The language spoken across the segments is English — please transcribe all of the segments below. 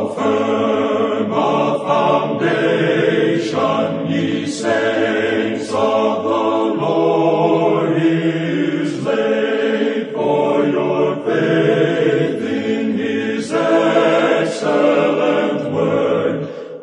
firm a foundation, ye saints of the Lord is laid, for your faith in his excellent word.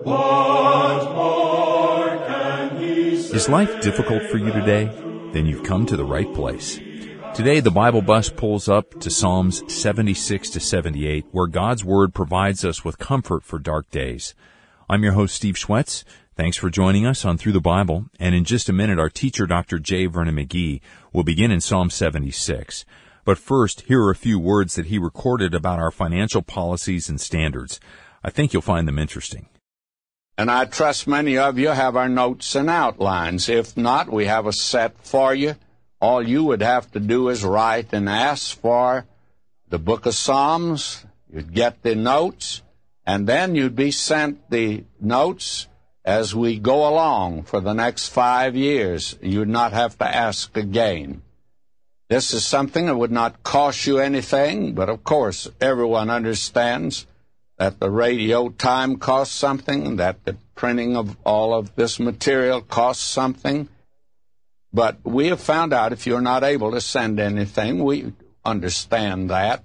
What more can he say? Is life difficult for you today? Then you've come to the right place. Today, the Bible bus pulls up to Psalms 76 to 78, where God's Word provides us with comfort for dark days. I'm your host, Steve Schwetz. Thanks for joining us on Through the Bible. And in just a minute, our teacher, Dr. J. Vernon McGee, will begin in Psalm 76. But first, here are a few words that he recorded about our financial policies and standards. I think you'll find them interesting. And I trust many of you have our notes and outlines. If not, we have a set for you. All you would have to do is write and ask for the book of Psalms. You'd get the notes, and then you'd be sent the notes as we go along for the next 5 years. You'd not have to ask again. This is something that would not cost you anything, but of course everyone understands that the radio time costs something, that the printing of all of this material costs something. But we have found out if you're not able to send anything, we understand that.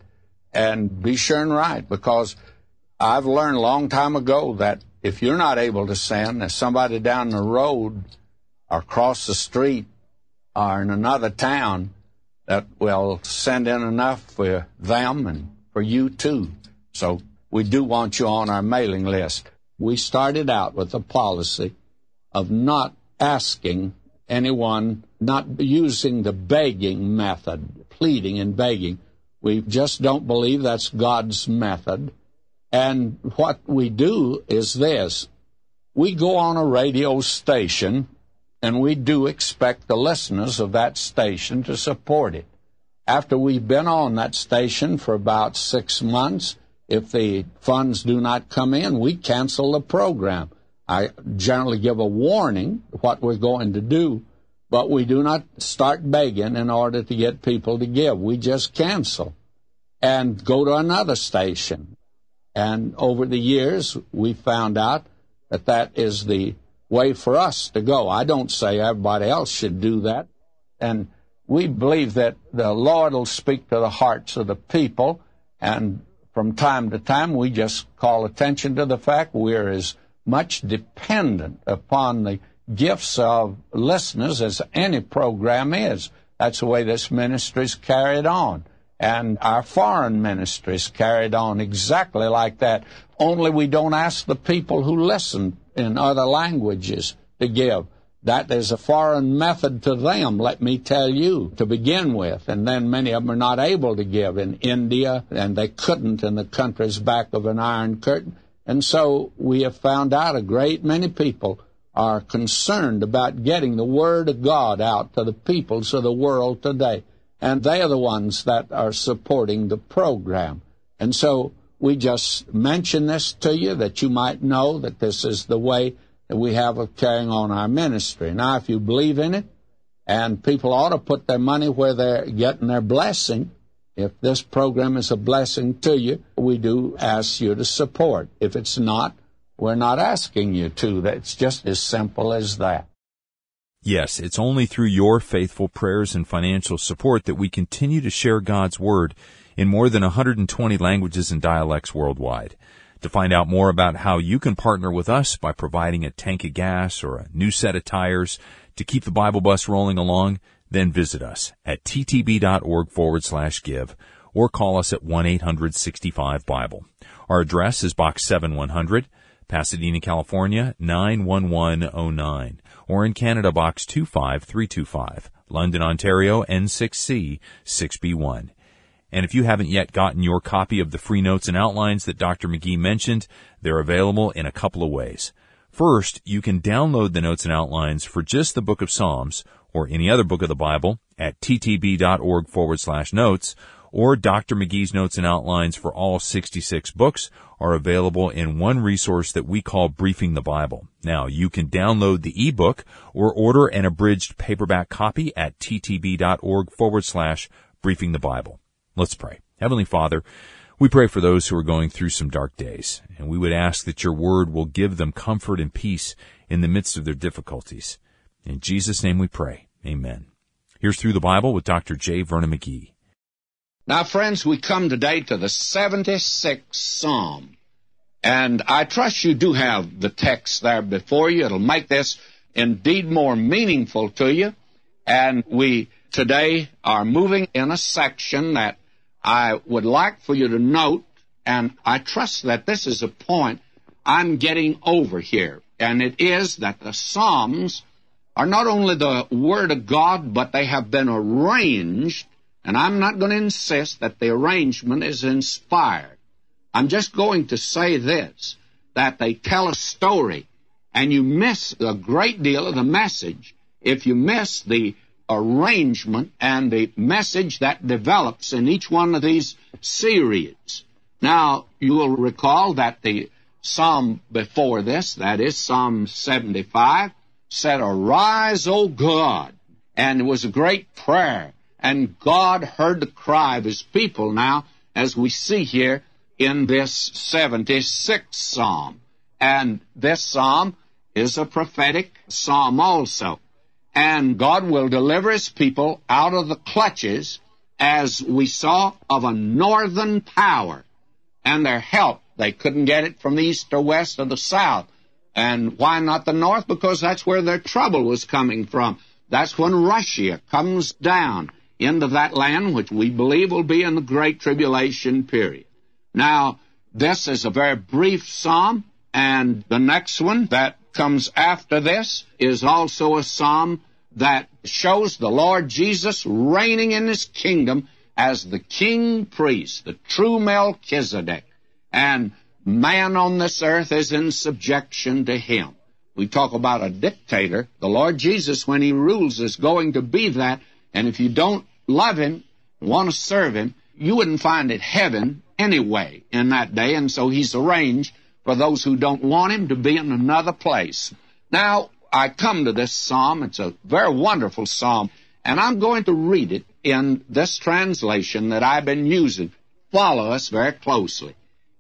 And be sure and write, because I've learned a long time ago that if you're not able to send, there's somebody down the road or across the street or in another town that will send in enough for them and for you too. So we do want you on our mailing list. We started out with a policy of not asking anyone, not using the begging method, pleading and begging. We just don't believe that's God's method. And what we do is this. We go on a radio station, and we do expect the listeners of that station to support it. After we've been on that station for about 6 months, if the funds do not come in, we cancel the program. I generally give a warning what we're going to do, but we do not start begging in order to get people to give. We just cancel and go to another station. And over the years, we found out that that is the way for us to go. I don't say everybody else should do that. And we believe that the Lord will speak to the hearts of the people, and from time to time, we just call attention to the fact we're as much dependent upon the gifts of listeners as any program is. That's the way this ministry is carried on. And our foreign ministry is carried on exactly like that. Only we don't ask the people who listen in other languages to give. That is a foreign method to them, let me tell you, to begin with. And then many of them are not able to give in India, and they couldn't in the countries back of an iron curtain. And so we have found out a great many people are concerned about getting the Word of God out to the peoples of the world today. And they are the ones that are supporting the program. And so we just mention this to you that you might know that this is the way that we have of carrying on our ministry. Now, if you believe in it, and people ought to put their money where they're getting their blessing, if this program is a blessing to you, we do ask you to support. If it's not, we're not asking you to. It's just as simple as that. Yes, it's only through your faithful prayers and financial support that we continue to share God's Word in more than 120 languages and dialects worldwide. To find out more about how you can partner with us by providing a tank of gas or a new set of tires to keep the Bible bus rolling along, then visit us at ttb.org/give or call us at 1-800-65-BIBLE. Our address is Box 7100, Pasadena, California, 91109, or in Canada, Box 25325, London, Ontario, N6C 6B1. And if you haven't yet gotten your copy of the free notes and outlines that Dr. McGee mentioned, they're available in a couple of ways. First, you can download the notes and outlines for just the book of Psalms or any other book of the Bible at ttb.org/notes, or Dr. McGee's notes and outlines for all 66 books are available in one resource that we call Briefing the Bible. Now, you can download the ebook or order an abridged paperback copy at ttb.org/briefing the Bible. Let's pray. Heavenly Father, We pray for those who are going through some dark days, and we would ask that your word will give them comfort and peace in the midst of their difficulties. In Jesus' name we pray. Amen. Here's Through the Bible with Dr. J. Vernon McGee. Now, friends, we come today to the 76th Psalm. And I trust you do have the text there before you. It'll make this indeed more meaningful to you. And we today are moving in a section that I would like for you to note, and I trust that this is a point I'm getting over here. And it is that the Psalms are not only the Word of God, but they have been arranged, and I'm not going to insist that the arrangement is inspired. I'm just going to say this, that they tell a story, and you miss a great deal of the message if you miss the arrangement and the message that develops in each one of these series. Now, you will recall that the Psalm before this, that is Psalm 75, said, "Arise, O God," and it was a great prayer, and God heard the cry of His people now, as we see here in this 76th Psalm. And this Psalm is a prophetic Psalm also. And God will deliver His people out of the clutches, as we saw, of a northern power. And their help, they couldn't get it from the east or west or the south. And why not the north? Because that's where their trouble was coming from. That's when Russia comes down into that land, which we believe will be in the Great Tribulation period. Now, this is a very brief psalm, and the next one that comes after this is also a psalm that shows the Lord Jesus reigning in His kingdom as the king priest, the true Melchizedek. And man on this earth is in subjection to Him. We talk about a dictator. The Lord Jesus, when He rules, is going to be that. And if you don't love Him, want to serve Him, you wouldn't find it heaven anyway in that day. And so He's arranged for those who don't want Him to be in another place. Now, I come to this psalm. It's a very wonderful psalm, and I'm going to read it in this translation that I've been using. Follow us very closely.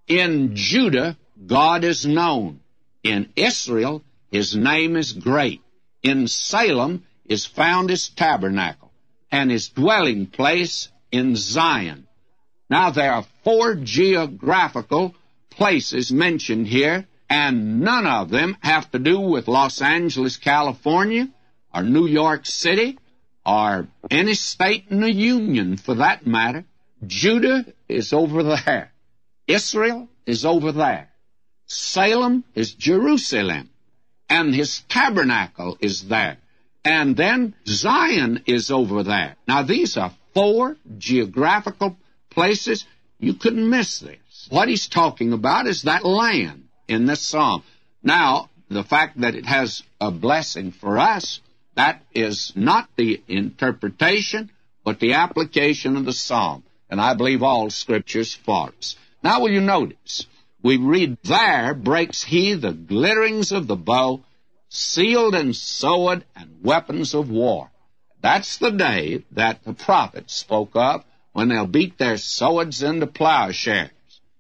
In Judah, God is known. In Israel, His name is great. In Salem is found His tabernacle, and His dwelling place in Zion. Now, there are 4 geographical places mentioned here, and none of them have to do with Los Angeles, California, or New York City, or any state in the Union, for that matter. Judah is over there. Israel is over there. Salem is Jerusalem, and His tabernacle is there. And then Zion is over there. Now, these are 4 geographical places. You couldn't miss this. What he's talking about is that land in this psalm. Now, the fact that it has a blessing for us, that is not the interpretation, but the application of the psalm. And I believe all Scripture's for us. Now, will you notice? We read, "There breaks He the glitterings of the bow, sealed and sewed, and weapons of war." That's the day that the prophets spoke of, when they'll beat their swords into plowshares.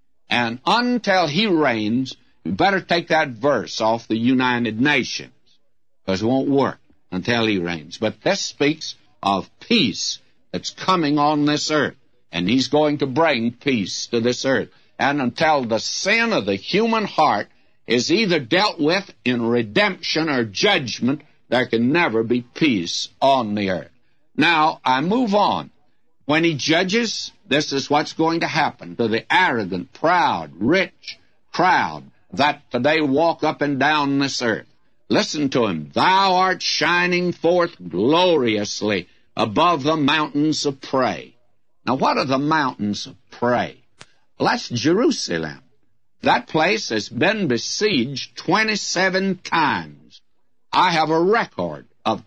And until He reigns, you better take that verse off the United Nations, because it won't work until He reigns. But this speaks of peace that's coming on this earth, and He's going to bring peace to this earth. And until the sin of the human heart is either dealt with in redemption or judgment, there can never be peace on the earth. Now, I move on. When He judges, this is what's going to happen to the arrogant, proud, rich crowd that today walk up and down this earth. Listen to Him. "Thou art shining forth gloriously above the mountains of prey." Now, what are the mountains of prey? Well, that's Jerusalem. That place has been besieged 27 times. I have a record of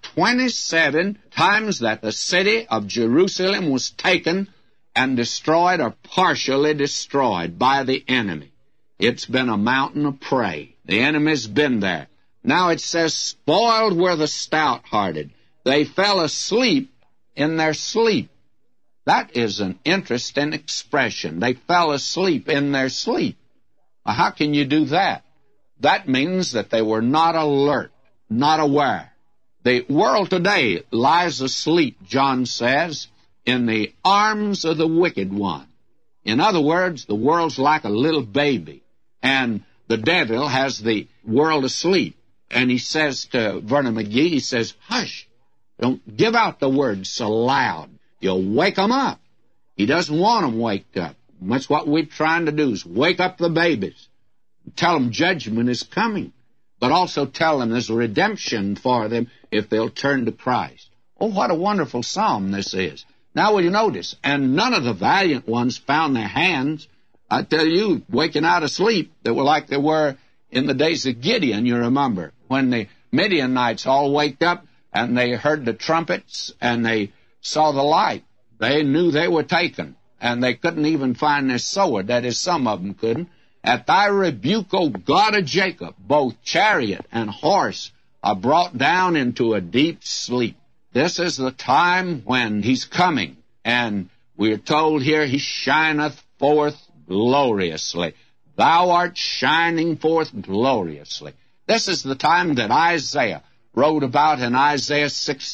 27 times that the city of Jerusalem was taken and destroyed or partially destroyed by the enemy. It's been a mountain of prey. The enemy's been there. Now it says, "Spoiled were the stout-hearted. They fell asleep in their sleep." That is an interesting expression. They fell asleep in their sleep. Well, how can you do that? That means that they were not alert, not aware. The world today lies asleep, John says, in the arms of the wicked one. In other words, the world's like a little baby, and the devil has the world asleep. And he says to Vernon McGee, he says, hush, don't give out the word so loud. You'll wake them up. He doesn't want them waked up. And that's what we're trying to do, is wake up the babies. Tell them judgment is coming, but also tell them there's redemption for them if they'll turn to Christ. Oh, what a wonderful psalm this is. Now, will you notice, and none of the valiant ones found their hands. I tell you, waking out of sleep, they were like they were in the days of Gideon, you remember, when the Midianites all waked up and they heard the trumpets and they saw the light. They knew they were taken, and they couldn't even find their sword. That is, some of them couldn't. At thy rebuke, O God of Jacob, both chariot and horse are brought down into a deep sleep. This is the time when he's coming, and we are told here, he shineth forth gloriously. Thou art shining forth gloriously. This is the time that Isaiah wrote about in Isaiah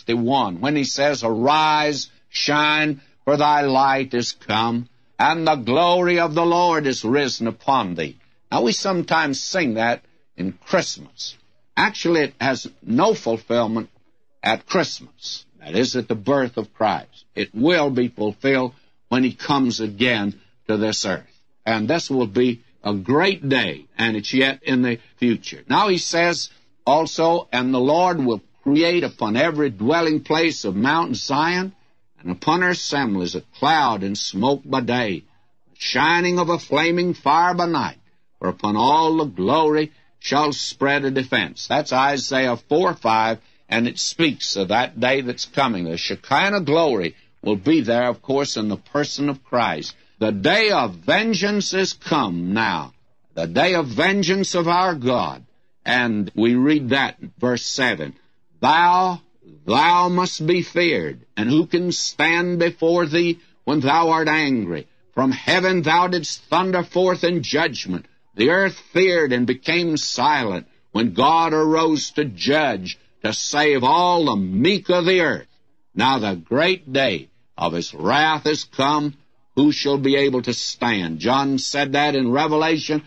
61, when he says, arise, shine, for thy light is come, and the glory of the Lord is risen upon thee. Now, we sometimes sing that in Christmas. Actually, it has no fulfillment at Christmas. That is, at the birth of Christ. It will be fulfilled when he comes again to this earth. And this will be a great day, and it's yet in the future. Now he says also, and the Lord will create upon every dwelling place of Mount Zion, and upon her assemblies a cloud and smoke by day, the shining of a flaming fire by night, for upon all the glory shall spread a defense. That's Isaiah 4:5, and it speaks of that day that's coming. The Shekinah glory will be there, of course, in the person of Christ. The day of vengeance is come now, the day of vengeance of our God. And we read that in verse 7. Thou must be feared, and who can stand before thee when thou art angry? From heaven thou didst thunder forth in judgment. The earth feared and became silent when God arose to judge, to save all the meek of the earth. Now the great day of his wrath is come. Who shall be able to stand? John said that in Revelation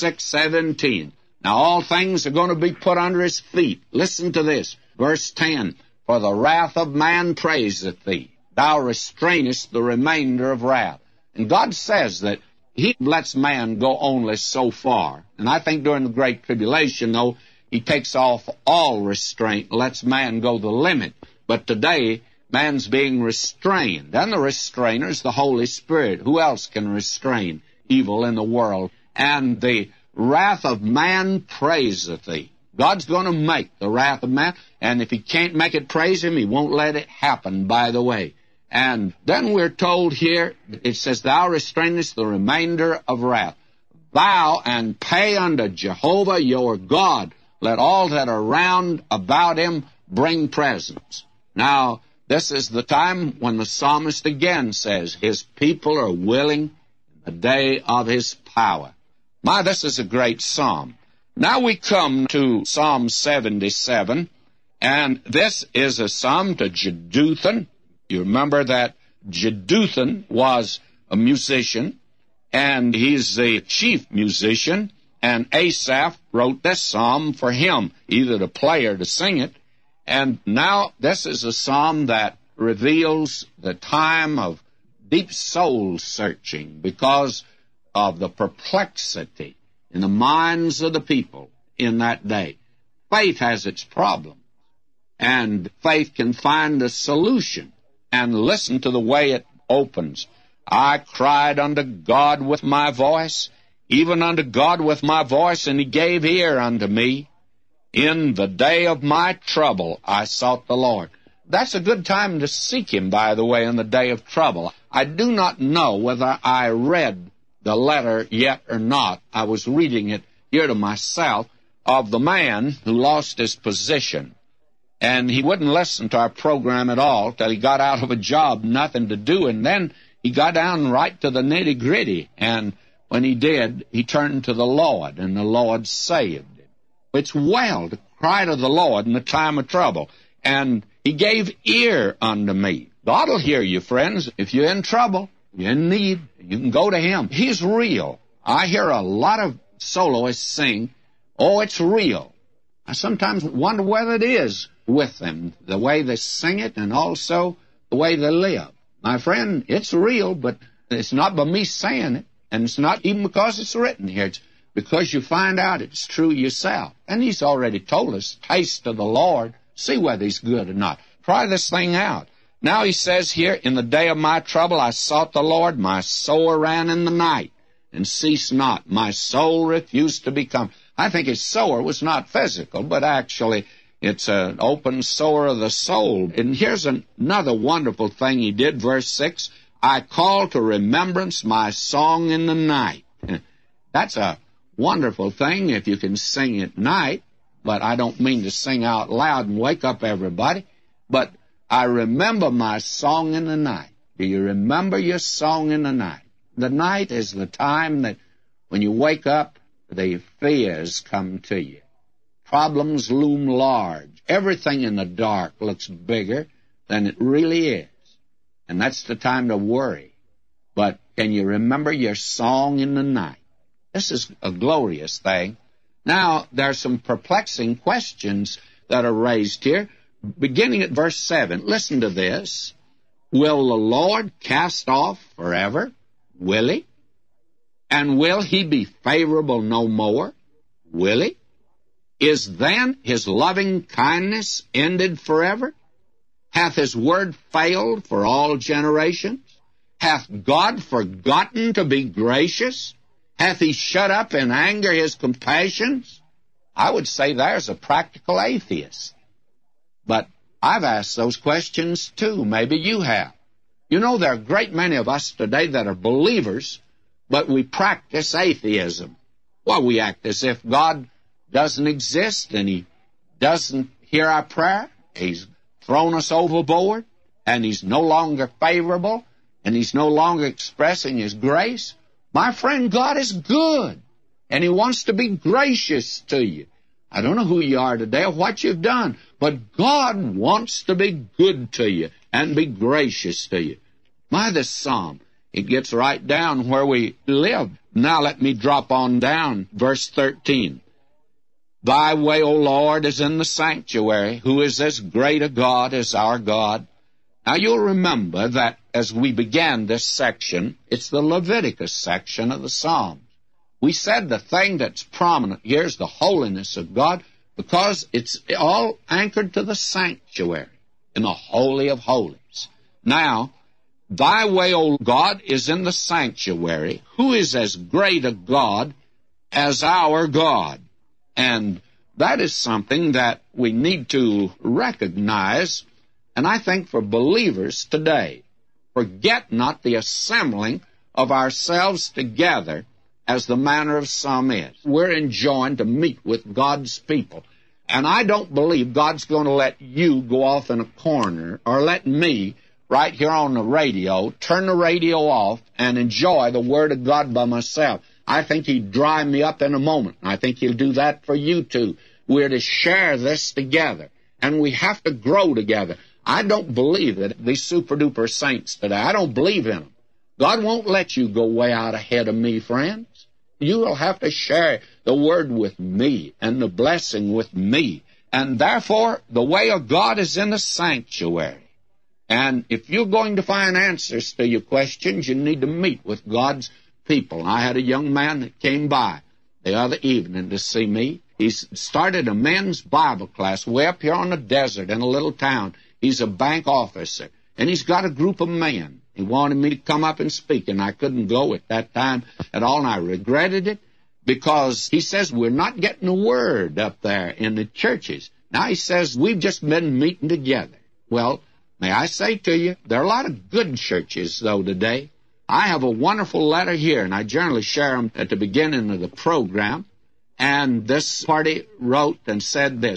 6:17. Now all things are going to be put under his feet. Listen to this. Verse 10. For the wrath of man praiseth thee. Thou restrainest the remainder of wrath. And God says that he lets man go only so far. And I think during the Great Tribulation, though, he takes off all restraint, lets man go the limit. But today, man's being restrained. And the restrainer is the Holy Spirit. Who else can restrain evil in the world? And the wrath of man praiseth thee. God's going to make the wrath of man, and if he can't make it praise him, he won't let it happen, by the way. And then we're told here, it says, thou restrainest the remainder of wrath. Thou and pay unto Jehovah your God. Let all that are round about him bring presents. Now, this is the time when the psalmist again says, his people are willing in the day of his power. My, this is a great psalm. Now we come to Psalm 77, and this is a psalm to Jeduthun. You remember that Jeduthun was a musician, and he's the chief musician, and Asaph wrote this psalm for him, either to play or to sing it. And now this is a psalm that reveals the time of deep soul searching because of the perplexity in the minds of the people in that day. Faith has its problem, and faith can find a solution. And listen to the way it opens. I cried unto God with my voice, even unto God with my voice, and he gave ear unto me. In the day of my trouble I sought the Lord. That's a good time to seek him, by the way, in the day of trouble. I do not know whether I read the letter yet or not. I was reading it here to myself, of the man who lost his position. And he wouldn't listen to our program at all till he got out of a job, nothing to do. And then he got down right to the nitty-gritty. And when he did, he turned to the Lord, and the Lord saved him. It's well to cry to the Lord in the time of trouble. And he gave ear unto me. God will hear you, friends. If you're in trouble, you're in need, you can go to him. He's real. I hear a lot of soloists sing, oh, it's real. I sometimes wonder whether it is with them, the way they sing it and also the way they live. My friend, it's real, but it's not by me saying it, and it's not even because it's written here. It's because you find out it's true yourself. And he's already told us, taste of the Lord, see whether he's good or not. Try this thing out. Now he says here, in the day of my trouble I sought the Lord, my soul ran in the night, and ceased not. My soul refused to become. I think his sower was not physical, but actually it's an open sower of the soul. And here's another wonderful thing he did, verse 6, I call to remembrance my song in the night. That's a wonderful thing if you can sing at night, but I don't mean to sing out loud and wake up everybody, but I remember my song in the night. Do you remember your song in the night? The night is the time that when you wake up, the fears come to you. Problems loom large. Everything in the dark looks bigger than it really is. And that's the time to worry. But can you remember your song in the night? This is a glorious thing. Now, there are some perplexing questions that are raised here. Beginning at verse 7, listen to this. Will the Lord cast off forever? Will he? And will he be favorable no more? Will he? Is then his loving kindness ended forever? Hath his word failed for all generations? Hath God forgotten to be gracious? Hath he shut up in anger his compassions? I would say there's a practical atheist. But I've asked those questions too. Maybe you have. You know, there are a great many of us today that are believers, but we practice atheism. Well, we act as if God doesn't exist and he doesn't hear our prayer. He's thrown us overboard, and he's no longer favorable, and he's no longer expressing his grace. My friend, God is good, and he wants to be gracious to you. I don't know who you are today or what you've done, but God wants to be good to you and be gracious to you. This psalm, it gets right down where we live. Now let me drop on down, verse 13. Thy way, O Lord, is in the sanctuary. Who is as great a God as our God? Now you'll remember that as we began this section, it's the Leviticus section of the Psalms. We said the thing that's prominent here is the holiness of God, because it's all anchored to the sanctuary in the Holy of Holies. Now, thy way, O God, is in the sanctuary. Who is as great a God as our God? And that is something that we need to recognize, and I think for believers today, forget not the assembling of ourselves together as the manner of some is. We're enjoined to meet with God's people. And I don't believe God's going to let you go off in a corner or let me, right here on the radio, turn the radio off and enjoy the Word of God by myself. I think he'd dry me up in a moment. I think he'll do that for you too. We're to share this together, and we have to grow together. I don't believe that these super-duper saints today, I don't believe in them. God won't let you go way out ahead of me, friends. You will have to share the Word with me and the blessing with me. And therefore, the way of God is in the sanctuary. And if you're going to find answers to your questions, you need to meet with God's people. I had a young man that came by the other evening to see me. He's started a men's Bible class way up here on the desert in a little town. He's a bank officer, and he's got a group of men. He wanted me to come up and speak, and I couldn't go at that time at all, and I regretted it because he says we're not getting the word up there in the churches. Now he says we've just been meeting together. Well, may I say to you, there are a lot of good churches, though, today. I have a wonderful letter here, and I generally share them at the beginning of the program. And this party wrote and said this: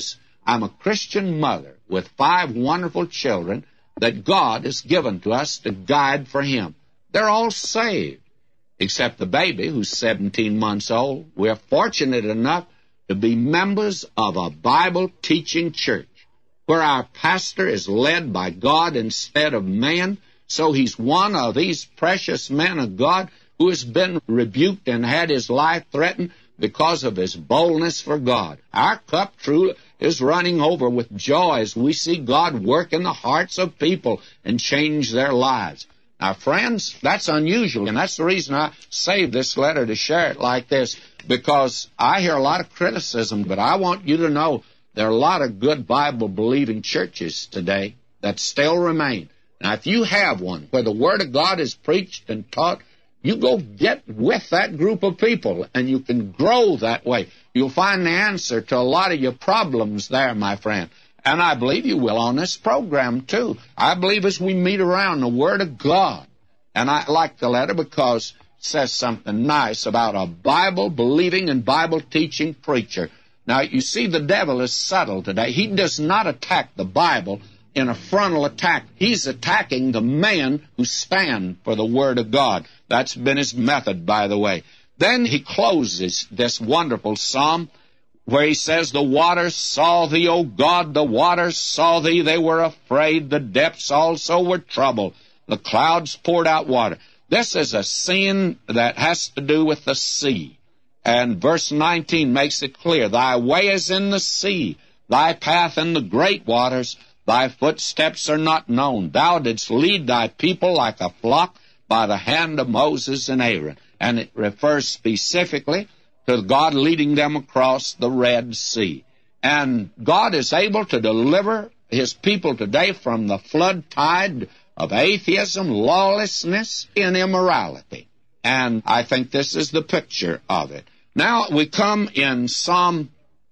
I'm a Christian mother with 5 wonderful children that God has given to us to guide for Him. They're all saved, except the baby who's 17 months old. We're fortunate enough to be members of a Bible-teaching church where our pastor is led by God instead of man. So he's one of these precious men of God who has been rebuked and had his life threatened because of his boldness for God. Our cup truly is running over with joy as we see God work in the hearts of people and change their lives. Now, friends, that's unusual, and that's the reason I saved this letter to share it like this, because I hear a lot of criticism, but I want you to know there are a lot of good Bible-believing churches today that still remain. Now, if you have one where the Word of God is preached and taught, you go get with that group of people, and you can grow that way. You'll find the answer to a lot of your problems there, my friend. And I believe you will on this program, too. I believe as we meet around the Word of God. And I like the letter because it says something nice about a Bible-believing and Bible-teaching preacher. Now, you see, the devil is subtle today. He does not attack the Bible in a frontal attack. He's attacking the men who stand for the Word of God. That's been his method, by the way. Then he closes this wonderful psalm where he says, the waters saw thee, O God, the waters saw thee, they were afraid, the depths also were troubled, the clouds poured out water. This is a scene that has to do with the sea. And verse 19 makes it clear, thy way is in the sea, thy path in the great waters, thy footsteps are not known. Thou didst lead thy people like a flock by the hand of Moses and Aaron. And it refers specifically to God leading them across the Red Sea. And God is able to deliver His people today from the flood tide of atheism, lawlessness, and immorality. And I think this is the picture of it. Now we come in Psalm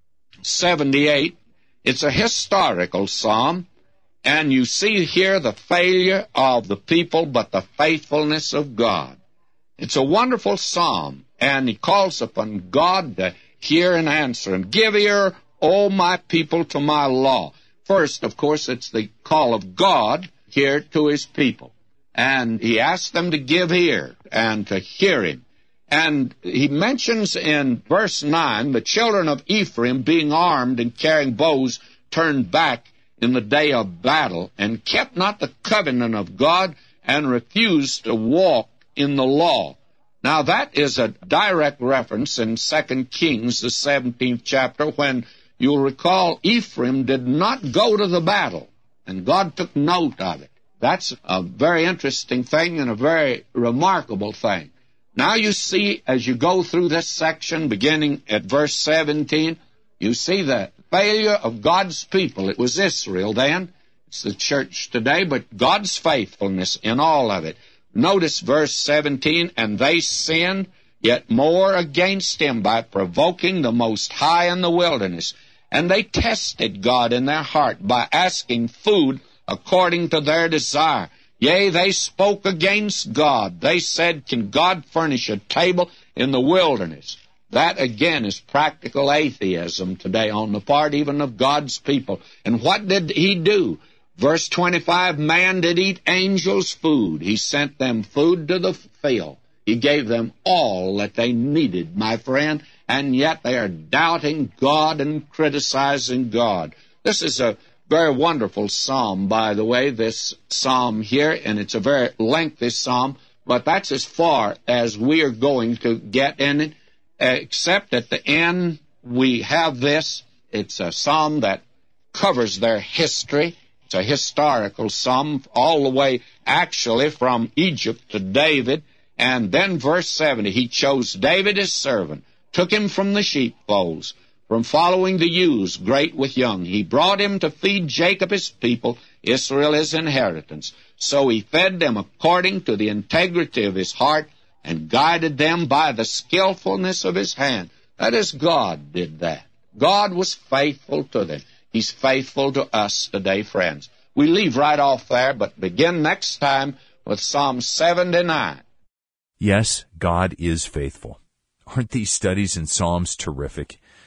78. It's a historical psalm, and you see here the failure of the people, but the faithfulness of God. It's a wonderful psalm, and he calls upon God to hear and answer him. Give ear, O my people, to my law. First, of course, it's the call of God here to his people. And he asks them to give ear and to hear him. And he mentions in verse 9, the children of Ephraim being armed and carrying bows turned back in the day of battle and kept not the covenant of God and refused to walk in the law. Now that is a direct reference in 2 Kings, the 17th chapter, when you'll recall Ephraim did not go to the battle, and God took note of it. That's a very interesting thing and a very remarkable thing. Now you see, as you go through this section, beginning at verse 17, you see the failure of God's people. It was Israel then. It's the church today, but God's faithfulness in all of it. Notice verse 17, and they sinned yet more against him by provoking the Most High in the wilderness. And they tested God in their heart by asking food according to their desire. Yea, they spoke against God. They said, can God furnish a table in the wilderness? That, again, is practical atheism today on the part even of God's people. And what did he do? Verse 25, man did eat angels' food. He sent them food to the field. He gave them all that they needed, my friend, and yet they are doubting God and criticizing God. This is a very wonderful psalm, by the way, this psalm here, and it's a very lengthy psalm, but that's as far as we are going to get in it, except at the end we have this. It's a psalm that covers their history. It's a historical psalm all the way, actually, from Egypt to David. And then verse 70, he chose David his servant, took him from the sheepfolds, from following the ewes, great with young. He brought him to feed Jacob his people, Israel his inheritance. So he fed them according to the integrity of his heart and guided them by the skillfulness of his hand. That is, God did that. God was faithful to them. He's faithful to us today, friends. We leave right off there, but begin next time with Psalm 79. Yes, God is faithful. Aren't these studies in Psalms terrific?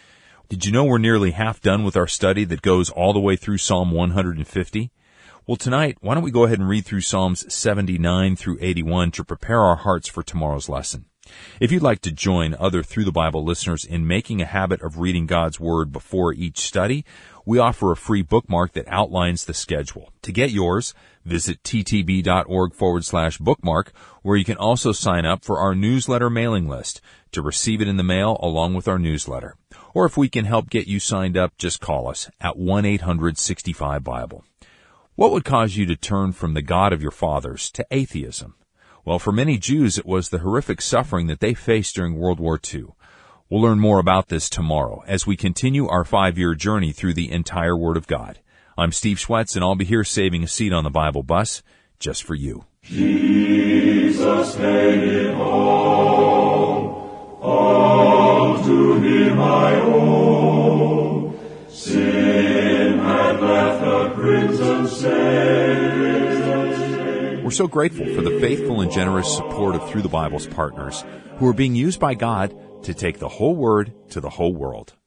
Did you know we're nearly half done with our study that goes all the way through Psalm 150? Well, tonight, why don't we go ahead and read through Psalms 79 through 81 to prepare our hearts for tomorrow's lesson. If you'd like to join other Through the Bible listeners in making a habit of reading God's Word before each study, we offer a free bookmark that outlines the schedule. To get yours, visit ttb.org/bookmark, where you can also sign up for our newsletter mailing list to receive it in the mail along with our newsletter. Or if we can help get you signed up, just call us at 1-800-65-BIBLE. What would cause you to turn from the God of your fathers to atheism? Well, for many Jews, it was the horrific suffering that they faced during World War II. We'll learn more about this tomorrow as we continue our 5-year journey through the entire Word of God. I'm Steve Schwetz, and I'll be here saving a seat on the Bible bus just for you. Jesus made it all to Him I owe. Sin had left a crimson stain. We're so grateful for the faithful and generous support of Through the Bible's partners who are being used by God to take the whole Word to the whole world.